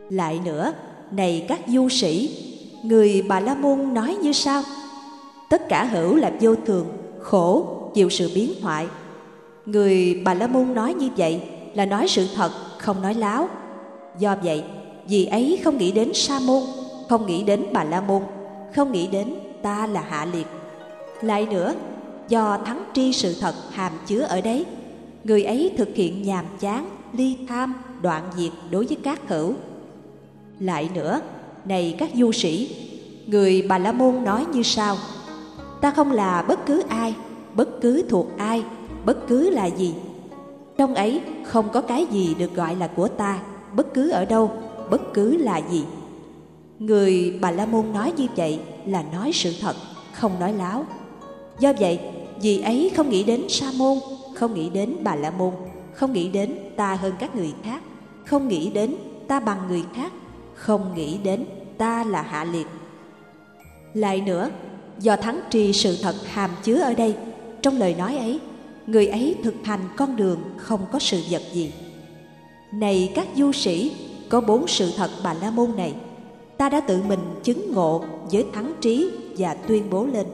Lại nữa, này các du sĩ, người Bà La Môn nói như sau: tất cả hữu là vô thường, khổ, chịu sự biến hoại. Người Bà La Môn nói như vậy là nói sự thật, không nói láo. Do vậy, vì ấy không nghĩ đến Sa môn, không nghĩ đến Bà La Môn, không nghĩ đến ta là hạ liệt. Lại nữa, do thắng tri sự thật hàm chứa ở đấy, người ấy thực hiện nhàm chán, ly tham, đoạn diệt đối với các hữu. Lại nữa, này các du sĩ, người Bà La Môn nói như sau: ta không là bất cứ ai, bất cứ thuộc ai, bất cứ là gì. Trong ấy không có cái gì được gọi là của ta, bất cứ ở đâu, bất cứ là gì. Người Bà La Môn nói như vậy là nói sự thật, không nói láo. Do vậy, vì ấy không nghĩ đến Sa môn, không nghĩ đến Bà La Môn, không nghĩ đến ta hơn các người khác, không nghĩ đến ta bằng người khác, không nghĩ đến ta là hạ liệt. Lại nữa, do thắng tri sự thật hàm chứa ở đây, trong lời nói ấy, người ấy thực hành con đường không có sự vật gì. Này các du sĩ, có 4 sự thật Bà La Môn này, ta đã tự mình chứng ngộ với thắng trí và tuyên bố lên.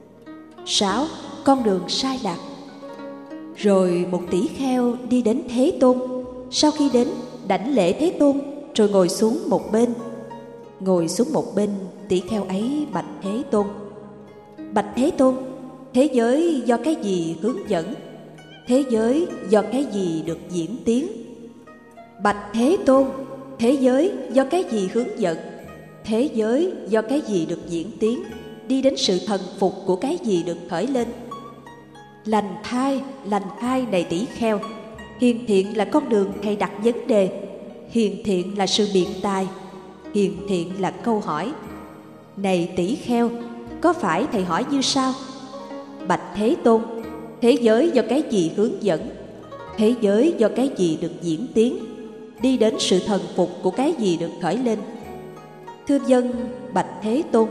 6. Con đường sai lạc. Rồi một tỷ kheo đi đến Thế Tôn. Sau khi đến, đảnh lễ Thế Tôn, rồi ngồi xuống một bên. Ngồi xuống một bên, tỷ kheo ấy bạch Thế Tôn: bạch Thế Tôn, thế giới do cái gì hướng dẫn? Thế giới do cái gì được diễn tiến? Bạch Thế Tôn, thế giới do cái gì hướng dẫn? Thế giới do cái gì được diễn tiến? Đi đến sự thần phục của cái gì được khởi lên? Lành thai này tỷ kheo, hiền thiện là con đường thầy đặt vấn đề, hiền thiện là sự biện tài, hiền thiện là câu hỏi. Này tỷ kheo, có phải thầy hỏi như sau: bạch Thế Tôn, thế giới do cái gì hướng dẫn? Thế giới do cái gì được diễn tiến? Đi đến sự thần phục của cái gì được khởi lên? Thưa dân, bạch Thế Tôn.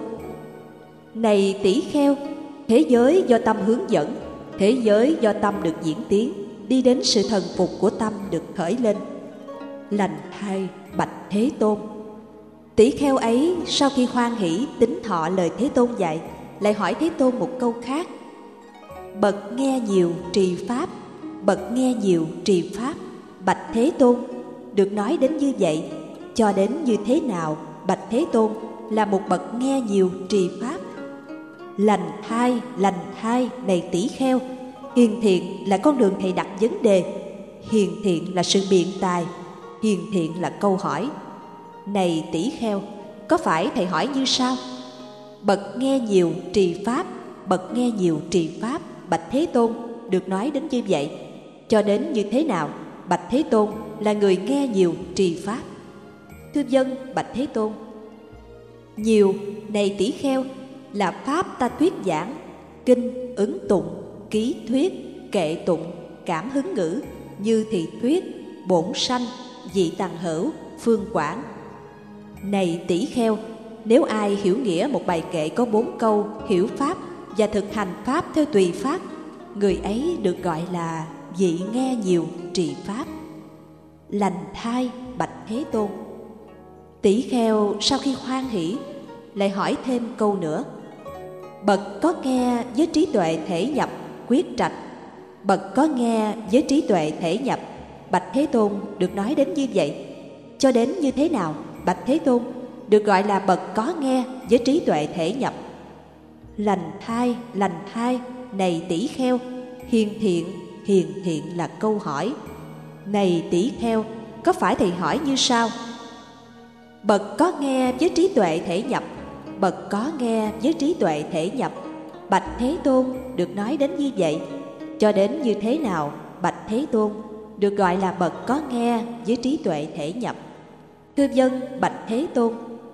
Này tỷ kheo, thế giới do tâm hướng dẫn, thế giới do tâm được diễn tiến, đi đến sự thần phục của tâm được khởi lên. Lành thay, bạch Thế Tôn. Tỷ kheo ấy sau khi hoan hỷ tín thọ lời Thế Tôn dạy, lại hỏi Thế Tôn một câu khác: bậc nghe nhiều trì pháp, bậc nghe nhiều trì pháp, bạch Thế Tôn, được nói đến như vậy, cho đến như thế nào, bạch Thế Tôn, là một bậc nghe nhiều trì pháp? Lành thai này tỷ kheo, hiền thiện là con đường thầy đặt vấn đề, hiền thiện là sự biện tài, hiền thiện là câu hỏi. Này tỷ kheo, có phải thầy hỏi như sau: bậc nghe nhiều trì pháp, bậc nghe nhiều trì pháp, bạch Thế Tôn, được nói đến như vậy, cho đến như thế nào, bạch Thế Tôn, là người nghe nhiều trì pháp? Thưa dân, bạch Thế Tôn. Nhiều này tỷ kheo là pháp ta thuyết giảng, kinh, ứng tụng, ký thuyết, kệ tụng, cảm hứng ngữ, như thị thuyết, bổn sanh, dị tằng hữu, phương quảng. Này tỷ kheo, nếu ai hiểu nghĩa một bài kệ có 4 câu, hiểu pháp và thực hành pháp theo tùy pháp, người ấy được gọi là vị nghe nhiều trì pháp. Lành thai, bạch Thế Tôn. Tỷ kheo sau khi hoan hỷ lại hỏi thêm câu nữa: bậc có nghe với trí tuệ thể nhập, quyết trạch, bậc có nghe với trí tuệ thể nhập, bạch Thế Tôn, được nói đến như vậy, cho đến như thế nào, bạch Thế Tôn, được gọi là bậc có nghe với trí tuệ thể nhập? Lành thai này tỷ kheo, hiền thiện là câu hỏi. Này tỷ kheo, có phải thầy hỏi như sau: bậc có nghe với trí tuệ thể nhập, bậc có nghe với trí tuệ thể nhập, bạch Thế Tôn, được nói đến như vậy, cho đến như thế nào, bạch Thế Tôn, được gọi là bậc có nghe với trí tuệ thể nhập? Thưa dân, bạch Thế Tôn.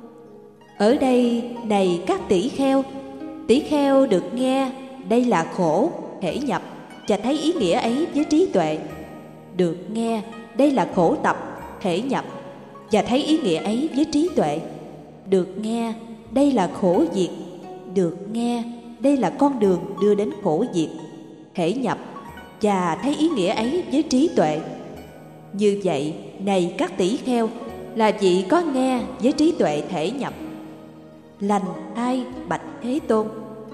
Ở đây này các tỷ kheo được nghe đây là khổ thể nhập và thấy ý nghĩa ấy với trí tuệ, được nghe đây là khổ tập thể nhập và thấy ý nghĩa ấy với trí tuệ, được nghe đây là khổ diệt, được nghe đây là con đường đưa đến khổ diệt thể nhập và thấy ý nghĩa ấy với trí tuệ. Như vậy, này các tỷ kheo, là vị có nghe với trí tuệ thể nhập. Lành thay bạch Thế Tôn.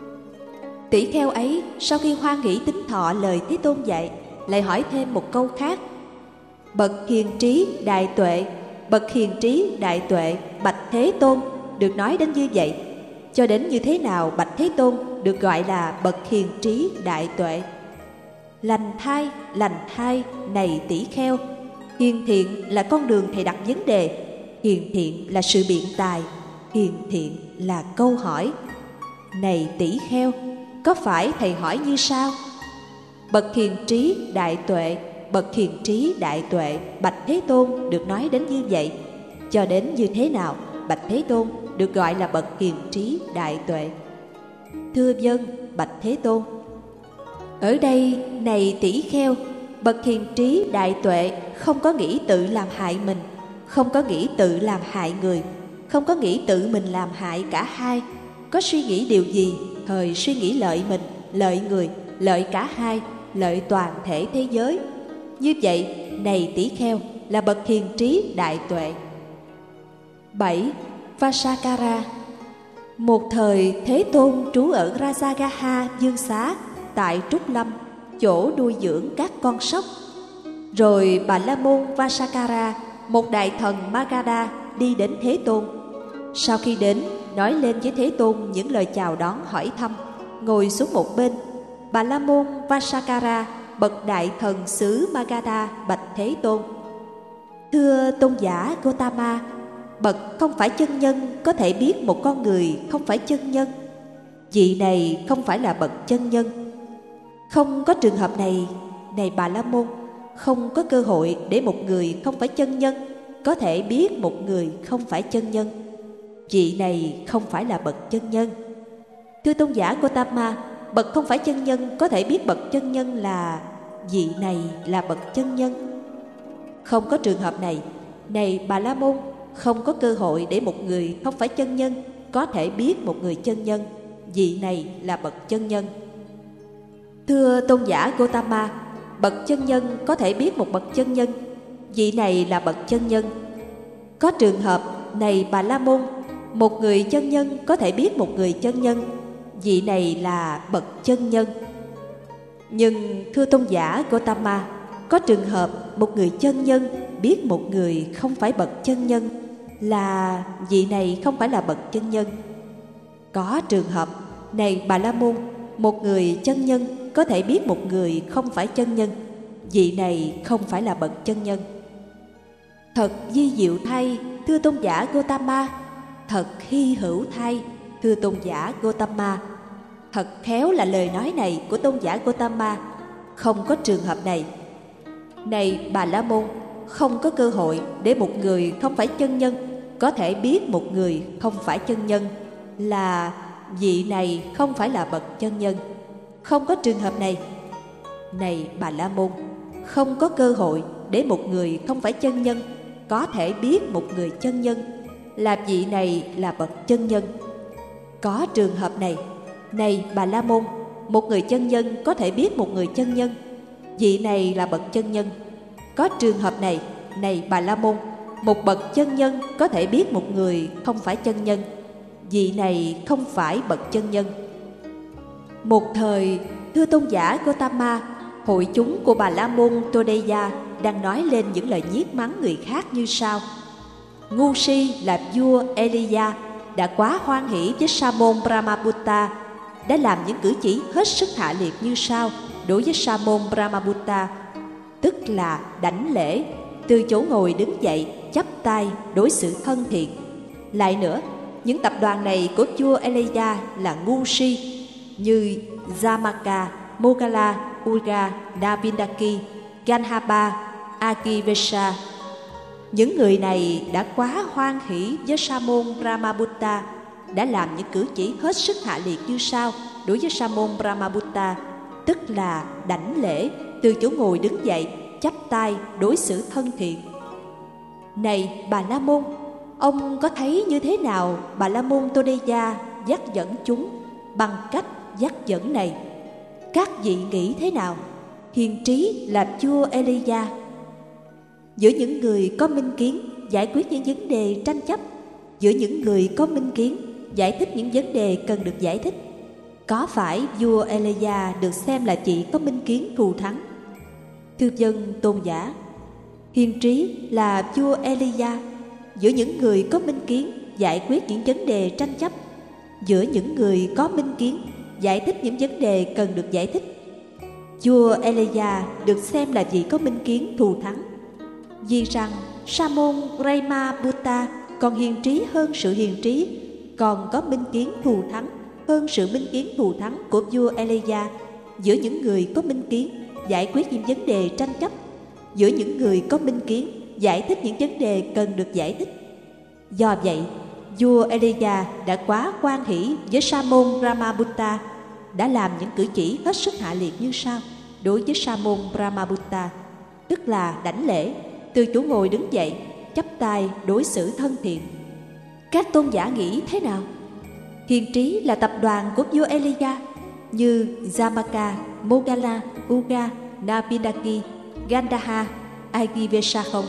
Tỷ kheo ấy sau khi hoan hỷ tín thọ lời Thế Tôn dạy, lại hỏi thêm một câu khác: bậc hiền trí đại tuệ, bậc hiền trí đại tuệ bạch Thế Tôn, được nói đến như vậy. Cho đến như thế nào bạch Thế Tôn được gọi là bậc hiền trí đại tuệ? Lành thai này tỷ kheo. Hiền thiện là con đường thầy đặt vấn đề, hiền thiện là sự biện tài, hiền thiện là câu hỏi. Này tỷ kheo, có phải thầy hỏi như sau? Bậc hiền trí đại tuệ, bậc hiền trí đại tuệ bạch Thế Tôn, được nói đến như vậy. Cho đến như thế nào bạch Thế Tôn được gọi là bậc hiền trí đại tuệ? Thưa vâng bạch Thế Tôn. Ở đây này tỷ kheo, bậc hiền trí đại tuệ không có nghĩ tự làm hại mình, không có nghĩ tự làm hại người, không có nghĩ tự mình làm hại cả hai. Có suy nghĩ điều gì, thời suy nghĩ lợi mình, lợi người, lợi cả hai, lợi toàn thể thế giới. Như vậy, này tỷ kheo, là bậc hiền trí đại tuệ. 7. Vasakara. Một thời Thế Tôn trú ở Rajagaha Dương Xá tại Trúc Lâm, chỗ nuôi dưỡng các con sóc. Rồi Bà La Môn Vasakara, một đại thần Magadha, đi đến Thế Tôn. Sau khi đến, nói lên với Thế Tôn những lời chào đón hỏi thăm, ngồi xuống một bên. Bà La Môn Vasakara, bậc đại thần xứ Magadha, bạch Thế Tôn: thưa tôn giả Gotama, bậc không phải chân nhân có thể biết một con người không phải chân nhân. Vị này không phải là bậc chân nhân. Không có trường hợp này, này Bà La Môn, không có cơ hội để một người không phải chân nhân có thể biết một người không phải chân nhân. Vị này không phải là bậc chân nhân. Thưa tôn giả Gotama, bậc không phải chân nhân có thể biết bậc chân nhân là vị này là bậc chân nhân. Không có trường hợp này, này Bà La Môn, không có cơ hội để một người không phải chân nhân có thể biết một người chân nhân. Vị này là bậc chân nhân. Thưa tôn giả Gotama, bậc chân nhân có thể biết một bậc chân nhân. Vị này là bậc chân nhân. Có trường hợp này Bà La Môn, một người chân nhân có thể biết một người chân nhân. Vị này là bậc chân nhân. Nhưng thưa tôn giả Gotama, có trường hợp một người chân nhân biết một người không phải bậc chân nhân, là vị này không phải là bậc chân nhân. Có trường hợp này Bà La Môn, một người chân nhân có thể biết một người không phải chân nhân. Vị này không phải là bậc chân nhân. Thật vi diệu thay, thưa tôn giả Gotama. Thật hy hữu thay, thưa tôn giả Gotama. Thật khéo là lời nói này của tôn giả Gotama. Không có trường hợp này. Này Bà La Môn, không có cơ hội để một người không phải chân nhân có thể biết một người không phải chân nhân, là vị này không phải là bậc chân nhân. Không có trường hợp này. Này Bà La Môn, không có cơ hội để một người không phải chân nhân có thể biết một người chân nhân, là vị này là bậc chân nhân. Có trường hợp này. Này Bà La Môn, một người chân nhân có thể biết một người chân nhân. Vị này là bậc chân nhân. Có trường hợp này. Này Bà La Môn, một bậc chân nhân có thể biết một người không phải chân nhân. Vị này không phải bậc chân nhân. Một thời, thưa tôn giả Gotama, hội chúng của Bà La Môn Todeya đang nói lên những lời nhiếc mắng người khác như sau: ngu si là vua Elia đã quá hoan hỷ với Sa môn Brahmabutta, đã làm những cử chỉ hết sức hạ liệt như sau đối với Sa môn Brahmabutta, tức là đảnh lễ, từ chỗ ngồi đứng dậy, chắp tay, đối xử thân thiện. Lại nữa, những tập đoàn này của vua Elia là ngu si, như Jamaka, Mogala, Urga, Navindaki, Ganhapa, Akivesha. Những người này đã quá hoan hỷ với Sa môn Brahmabutta, đã làm những cử chỉ hết sức hạ liệt như sau đối với Sa môn Brahmabutta, tức là đảnh lễ, từ chỗ ngồi đứng dậy, chắp tay, đối xử thân thiện. Này Bà La Môn, ông có thấy như thế nào Bà La Môn Todeya dắt dẫn chúng bằng cách dắt dẫn này? Các vị nghĩ thế nào? Hiền trí là vua Elia. Giữa những người có minh kiến, giải quyết những vấn đề tranh chấp giữa những người có minh kiến, giải thích những vấn đề cần được giải thích. Có phải vua Elijah được xem là chỉ có minh kiến thù thắng? Thưa dân tôn giả, hiền trí là vua Elijah giữa những người có minh kiến, giải quyết những vấn đề tranh chấp giữa những người có minh kiến, giải thích những vấn đề cần được giải thích. Vua Elijah được xem là vị có minh kiến thù thắng, vì rằng Sa môn Brahmabutta còn hiền trí hơn sự hiền trí, còn có minh kiến thù thắng hơn sự minh kiến thù thắng của vua Elijah giữa những người có minh kiến, giải quyết những vấn đề tranh chấp giữa những người có minh kiến, giải thích những vấn đề cần được giải thích. Do vậy, vua Elijah đã quá hoan hỷ với Sa môn Brahmabutta, đã làm những cử chỉ hết sức hạ liệt như sau đối với Sa môn Brahmabutta, tức là đảnh lễ, từ chỗ ngồi đứng dậy, chắp tay đối xử thân thiện. Các tôn giả nghĩ thế nào? Hiền trí là tập đoàn của vua Elijah như Jamaka, Mogala, Uga, Nabindaki, Gandha, Agivesa không?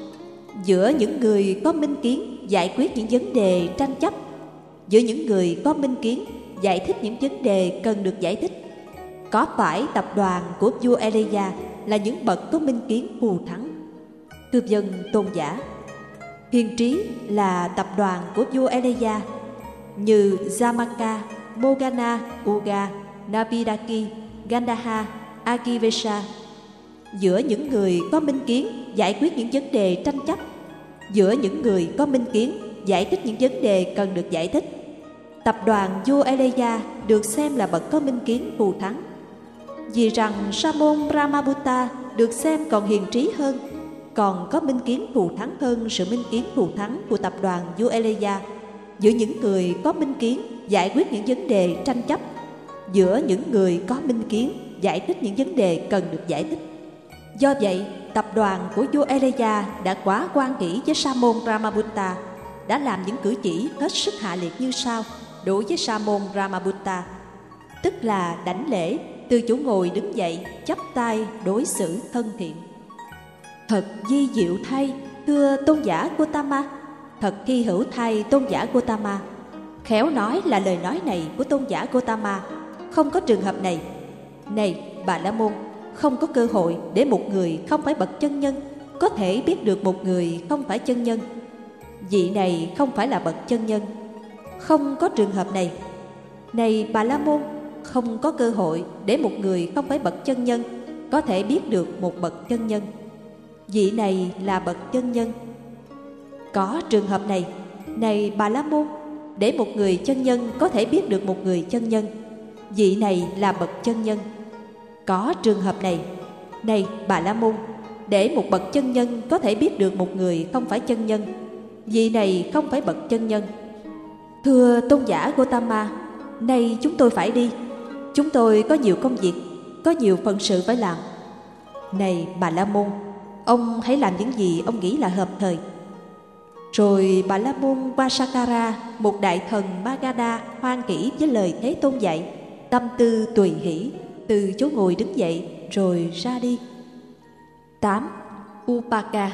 Giữa những người có minh kiến, giải quyết những vấn đề tranh chấp giữa những người có minh kiến, giải thích những vấn đề cần được giải thích. Có phải tập đoàn của vua Elijah là những bậc có minh kiến thù thắng? Thưa dân tôn giả, hiền trí là tập đoàn của vua Elijah như Jamaka, Mogana, Uga, Nabindaki, Gandha, Agivesa. Giữa những người có minh kiến, giải quyết những vấn đề tranh chấp giữa những người có minh kiến, giải thích những vấn đề cần được giải thích. Tập đoàn vua Elijah được xem là bậc có minh kiến thù thắng, vì rằng Sa môn Brahmabutta được xem còn hiền trí hơn, còn có minh kiến thù thắng hơn sự minh kiến thù thắng của tập đoàn vua Elijah giữa những người có minh kiến, giải quyết những vấn đề tranh chấp giữa những người có minh kiến, giải thích những vấn đề cần được giải thích. Do vậy, tập đoàn của vua Elijah đã quá hoan hỷ với Sa môn Brahmabutta, đã làm những cử chỉ hết sức hạ liệt như sau đối với Sa môn Brahmabutta, tức là đảnh lễ, từ chỗ ngồi đứng dậy, chắp tay đối xử thân thiện. Thật vi diệu thay, thưa tôn giả Gotama, thật hy hữu thay tôn giả Gotama. Khéo nói là lời nói này của tôn giả Gotama, không có trường hợp này. Này Bà La Môn, không có cơ hội để một người không phải bậc chân nhân có thể biết được một người không phải chân nhân. Vị này không phải là bậc chân nhân. Không có trường hợp này. Này Bà La Môn, không có cơ hội để một người không phải bậc chân nhân có thể biết được một bậc chân nhân. Vị này là bậc chân nhân. Có trường hợp này. Này Bà La Môn, để một người chân nhân có thể biết được một người chân nhân. Vị này là bậc chân nhân. Có trường hợp này. Này Bà La Môn, để một bậc chân nhân có thể biết được một người không phải chân nhân. Vị này không phải bậc chân nhân. Thưa tôn giả Gotama, nay chúng tôi phải đi. Chúng tôi có nhiều công việc, có nhiều phận sự phải làm. Này Bà La Môn, ông hãy làm những gì ông nghĩ là hợp thời. Rồi Bà La Môn Vasakara, một đại thần Magadha, hoan hỷ với lời Thế Tôn dạy, tâm tư tùy hỷ, từ chỗ ngồi đứng dậy rồi ra đi. 8. Upaka.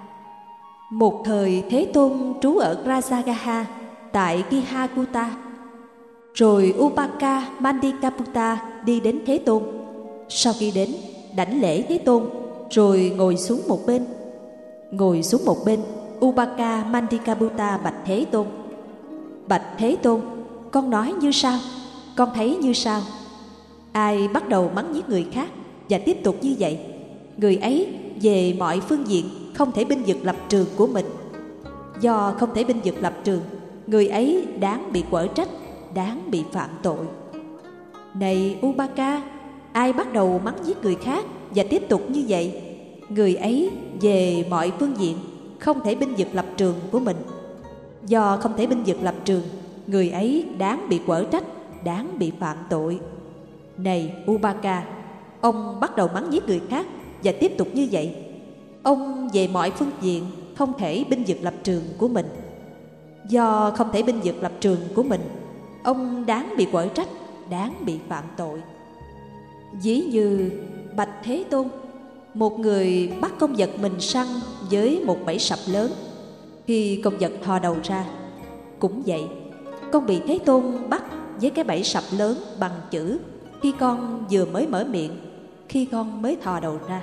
Một thời Thế Tôn trú ở Rajagaha tại Kihakuta. Rồi Upaka Mandikaputta đi đến Thế Tôn. Sau khi đến, đảnh lễ Thế Tôn, rồi ngồi xuống một bên. Ngồi xuống một bên, Upaka Mandikaputta bạch Thế Tôn. Bạch Thế Tôn, con nói như sau, con thấy như sau. Ai bắt đầu mắng nhiếc người khác và tiếp tục như vậy, người ấy về mọi phương diện không thể bênh vực lập trường của mình. Do không thể bênh vực lập trường, người ấy đáng bị quở trách, đáng bị phạm tội. Này Upaka, ai bắt đầu mắng nhiếc người khác và tiếp tục như vậy, người ấy về mọi phương diện không thể bênh vực lập trường của mình. Do không thể bênh vực lập trường, người ấy đáng bị quở trách, đáng bị phạm tội. Này Upaka, ông bắt đầu mắng nhiếc người khác và tiếp tục như vậy, ông về mọi phương diện không thể bênh vực lập trường của mình. Do không thể bênh vực lập trường của mình, ông đáng bị quở trách, đáng bị phạm tội. Ví như bạch Thế Tôn, một người bắt con vật mình săn với một bẫy sập lớn. khi con vật thò đầu ra. Cũng vậy, con bị Thế Tôn bắt với cái bẫy sập lớn bằng chữ khi con vừa mới mở miệng, khi con mới thò đầu ra.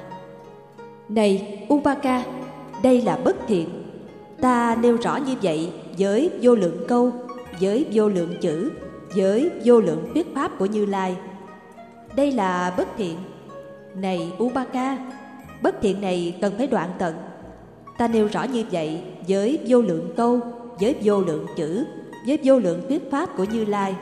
Này Upaka, đây là bất thiện. Ta nêu rõ như vậy với vô lượng câu, với vô lượng chữ, với vô lượng thuyết pháp của Như Lai. Đây là bất thiện. Này Upaka, bất thiện này cần phải đoạn tận. Ta nêu rõ như vậy với vô lượng câu, với vô lượng chữ, với vô lượng thuyết pháp của Như Lai.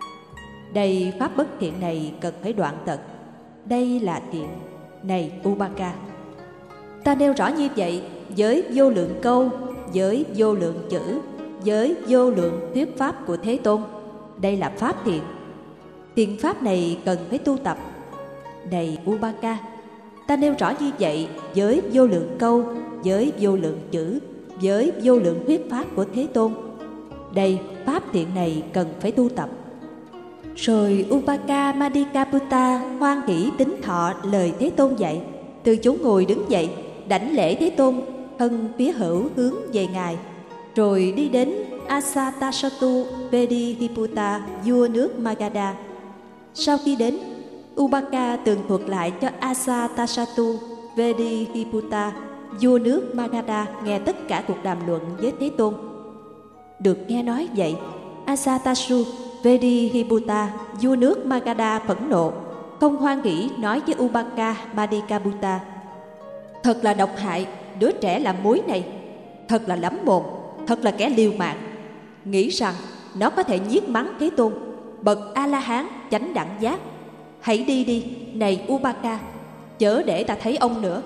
Đây pháp bất thiện này cần phải đoạn tận. Đây là thiện. Này Upaka, ta nêu rõ như vậy với vô lượng câu, với vô lượng chữ, với vô lượng thuyết pháp của Thế Tôn. Đây là pháp thiện. Thiện pháp này cần phải tu tập. Này Upaka, ta nêu rõ như vậy với vô lượng câu, với vô lượng chữ, với vô lượng thuyết pháp của Thế Tôn. Đây, pháp thiện này cần phải tu tập. Rồi Upaka Madikaputta hoan hỷ tín thọ lời Thế Tôn dạy, từ chỗ ngồi đứng dậy, đảnh lễ Thế Tôn, thân phía hữu hướng về Ngài, rồi đi đến Asatasattu Vedihiputta, vua nước Magadha. Sau khi đến, Upaka tường thuật lại cho Asatasattu Vedihiputta, vua nước Magadha, nghe tất cả cuộc đàm luận với Thế Tôn. Được nghe nói vậy, Asatasattu Vedihiputta, vua nước Magadha phẫn nộ, không hoan hỷ nói với Upaka Madikaputta: thật là độc hại, đứa trẻ làm muối này, thật là lắm mồm, thật là kẻ liều mạng, nghĩ rằng nó có thể nhiếc mắng Thế Tôn, bậc A-la-hán chánh đẳng giác. Hãy đi đi, này Upaka, chớ để ta thấy ông nữa.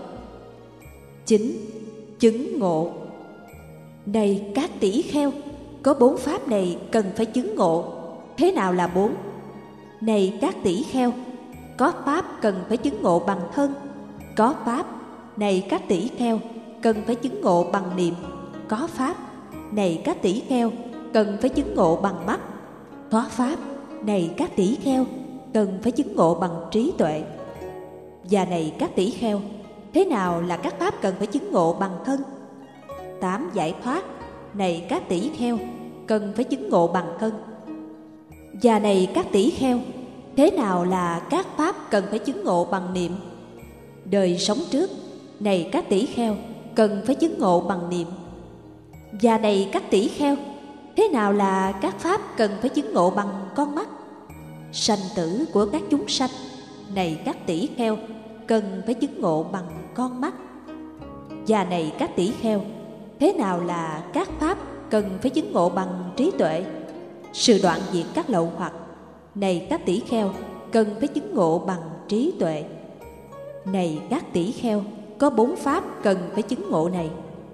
9. Chứng ngộ. Này các tỷ kheo, có 4 pháp này cần phải chứng ngộ. Thế nào là 4? Này các tỷ kheo, có pháp cần phải chứng ngộ bằng thân, có pháp. Này các tỷ kheo, cần phải chứng ngộ bằng niệm, có pháp. Này các tỷ kheo, cần phải chứng ngộ bằng mắt, có pháp. Này các tỷ kheo, cần phải chứng ngộ bằng trí tuệ. Và này các tỷ kheo, thế nào là các pháp cần phải chứng ngộ bằng thân? 8 giải thoát. Này các tỷ kheo, cần phải chứng ngộ bằng thân. Và này các tỷ kheo, thế nào là các pháp cần phải chứng ngộ bằng niệm? Đời sống trước. Này các tỷ kheo, cần phải chứng ngộ bằng niệm. Và này các tỷ kheo, thế nào là các pháp cần phải chứng ngộ bằng con mắt? Sanh tử của các chúng sanh. Này các tỷ kheo, cần phải chứng ngộ bằng con mắt. Và này các tỷ kheo, thế nào là các pháp cần phải chứng ngộ bằng trí tuệ? Sự đoạn diệt các lậu hoặc. Này các tỷ kheo, cần phải chứng ngộ bằng trí tuệ. Này các tỷ kheo, có 4 pháp cần phải chứng ngộ này.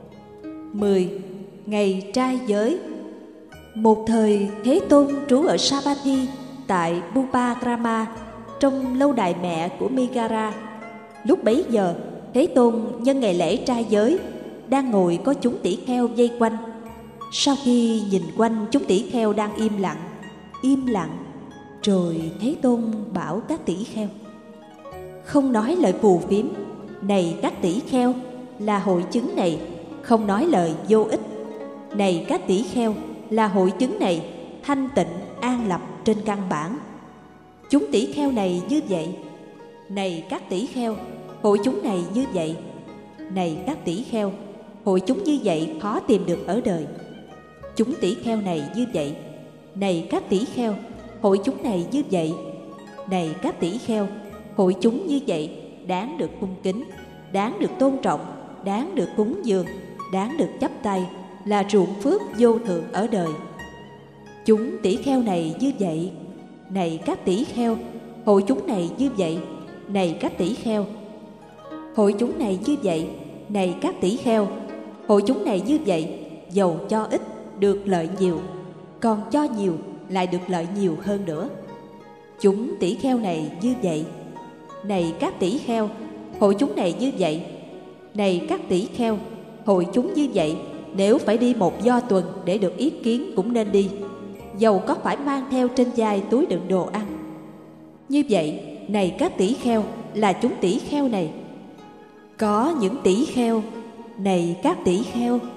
10. Ngày trai giới. Một thời Thế Tôn trú ở Savatthi tại Bupakrama, trong lâu đài mẹ của Megara. Lúc bấy giờ, Thế Tôn nhân ngày lễ trai giới, đang ngồi có chúng tỷ kheo vây quanh. Sau khi nhìn quanh chúng tỷ kheo đang im lặng, rồi Thế Tôn bảo các tỷ kheo: không nói lời phù phiếm. Này các tỷ kheo, là hội chứng này, không nói lời vô ích. Này các tỷ kheo, là hội chứng này, thanh tịnh an lập trên căn bản. Chúng tỷ kheo này như vậy. Này các tỷ kheo, hội chúng này như vậy. Này các tỷ kheo, hội chúng như vậy khó tìm được ở đời. Chúng tỷ kheo này như vậy. Này các tỷ kheo, hội chúng này như vậy. Này các tỷ kheo, hội chúng như vậy đáng được cung kính, đáng được tôn trọng, đáng được cúng dường, đáng được chắp tay, là ruộng phước vô thượng ở đời. Chúng tỷ kheo này như vậy. Này các tỷ kheo, hội chúng này như vậy. Này các tỷ kheo, hội chúng này như vậy. Này các tỷ kheo, hội chúng này như vậy. Dầu cho ít được lợi nhiều, còn cho nhiều lại được lợi nhiều hơn nữa. Chúng tỷ kheo này như vậy. Này các tỷ kheo, hội chúng này như vậy. Này các tỷ kheo, hội chúng như vậy. Nếu phải đi một do tuần để được ý kiến cũng nên đi, dầu có phải mang theo trên vai túi đựng đồ ăn. Như vậy, này các tỷ kheo, là chúng tỷ kheo này. Có những tỷ kheo. Này các tỷ kheo,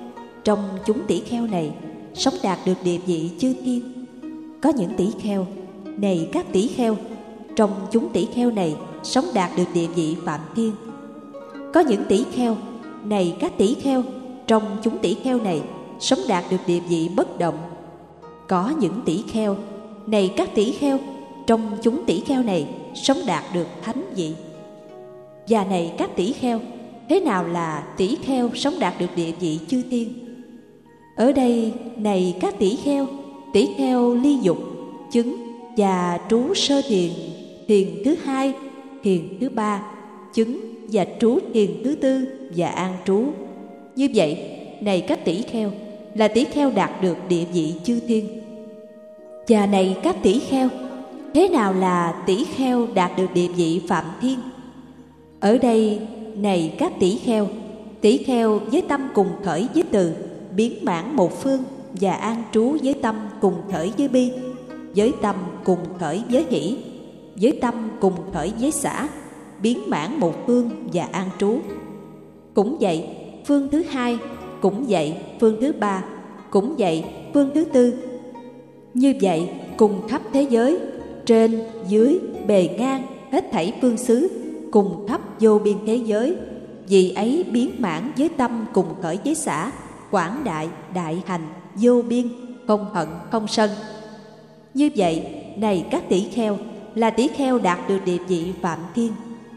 trong chúng tỷ kheo này sống đạt được địa vị chư thiên. Có những tỷ kheo, này các tỷ kheo, trong chúng tỷ kheo này sống đạt được địa vị phạm thiên. Có những tỷ kheo, này các tỷ kheo, trong chúng tỷ kheo này sống đạt được địa vị bất động. Có những tỷ kheo, này các tỷ kheo, trong chúng tỷ kheo này sống đạt được thánh vị. Và này các tỷ kheo, thế nào là tỷ kheo sống đạt được địa vị chư thiên? Ở đây, này các tỷ kheo ly dục, chứng và trú sơ thiền, thiền thứ hai, thiền thứ ba, chứng và trú thiền thứ tư và an trú. Như vậy, này các tỷ kheo, là tỷ kheo đạt được địa vị chư thiên. Và này các tỷ kheo, thế nào là tỷ kheo đạt được địa vị phạm thiên? Ở đây, này các tỷ kheo với tâm cùng khởi với từ, biến mãn một phương và an trú với tâm cùng khởi với bi, với tâm cùng khởi với hỷ, với tâm cùng khởi với xả, biến mãn một phương và an trú. Cũng vậy, phương thứ hai, cũng vậy, phương thứ ba, cũng vậy, phương thứ tư. Như vậy, cùng khắp thế giới, trên, dưới, bề ngang, hết thảy phương xứ, cùng khắp vô biên thế giới, vì ấy biến mãn với tâm cùng khởi với xả, quảng đại, đại hành, vô biên, không hận, không sân. Như vậy, này các tỷ kheo, là tỷ kheo đạt được địa vị phạm thiên.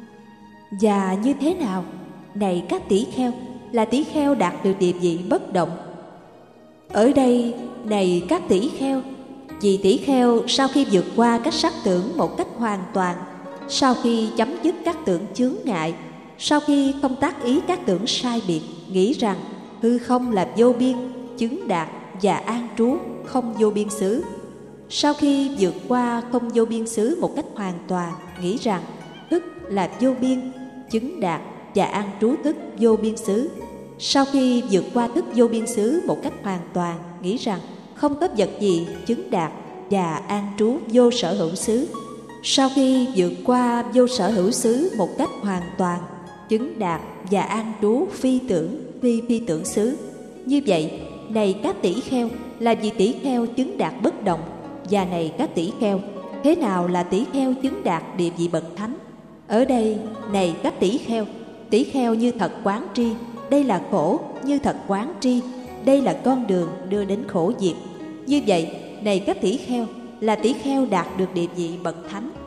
Và như thế nào, này các tỷ kheo, là tỷ kheo đạt được địa vị bất động? Ở đây, này các tỷ kheo, vì tỷ kheo sau khi vượt qua các sắc tưởng một cách hoàn toàn, sau khi chấm dứt các tưởng chướng ngại, sau khi không tác ý các tưởng sai biệt, nghĩ rằng hư không là vô biên, chứng đạt và an trú không vô biên xứ. Sau khi vượt qua không vô biên xứ một cách hoàn toàn, nghĩ rằng thức là vô biên, chứng đạt và an trú thức vô biên xứ. Sau khi vượt qua thức vô biên xứ một cách hoàn toàn, nghĩ rằng không có vật gì chứng đạt và an trú vô sở hữu xứ. Sau khi vượt qua vô sở hữu xứ một cách hoàn toàn, chứng đạt và an trú phi tưởng, phi tưởng xứ. Như vậy, này các tỷ kheo, là vì tỷ kheo chứng đạt bất động. Và này các tỷ kheo, thế nào là tỷ kheo chứng đạt địa vị bậc thánh? Ở đây, này các tỷ kheo như thật quán tri, đây là khổ, như thật quán tri, đây là con đường đưa đến khổ diệt. Như vậy, này các tỷ kheo, là tỷ kheo đạt được địa vị bậc thánh.